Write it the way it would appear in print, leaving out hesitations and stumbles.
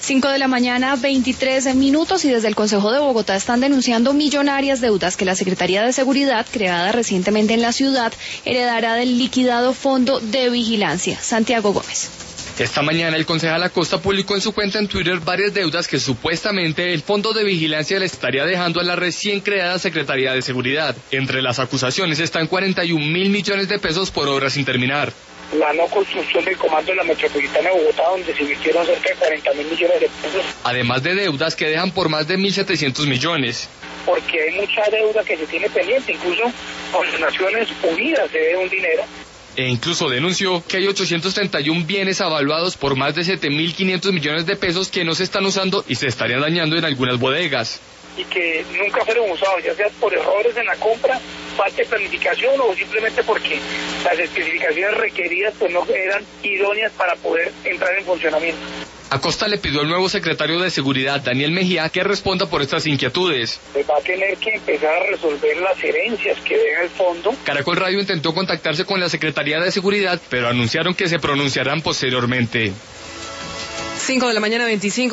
5 de la mañana, 23 minutos, y desde el Consejo de Bogotá están denunciando millonarias deudas que la Secretaría de Seguridad, creada recientemente en la ciudad, heredará del liquidado Fondo de Vigilancia. Santiago Gómez. Esta mañana el concejal Acosta publicó en su cuenta en Twitter varias deudas que supuestamente el Fondo de Vigilancia le estaría dejando a la recién creada Secretaría de Seguridad. Entre las acusaciones están 41.000 millones de pesos por obras sin terminar. La no construcción del comando de la Metropolitana de Bogotá, donde se invirtieron cerca de 40.000 millones de pesos. Además de deudas que dejan por más de 1.700 millones. Porque hay mucha deuda que se tiene pendiente, incluso con las Naciones Unidas se debe un dinero. E incluso denunció que hay 831 bienes avaluados por más de 7.500 millones de pesos que no se están usando y se estarían dañando en algunas bodegas. Y que nunca fueron usados, ya sea por errores en la compra, falta de planificación o simplemente porque las especificaciones requeridas pues no eran idóneas para poder entrar en funcionamiento. Acosta le pidió al nuevo secretario de Seguridad, Daniel Mejía, que responda por estas inquietudes. Pues va a tener que empezar a resolver las herencias que deja el fondo. Caracol Radio intentó contactarse con la Secretaría de Seguridad, pero anunciaron que se pronunciarán posteriormente. 5 de la mañana, 25.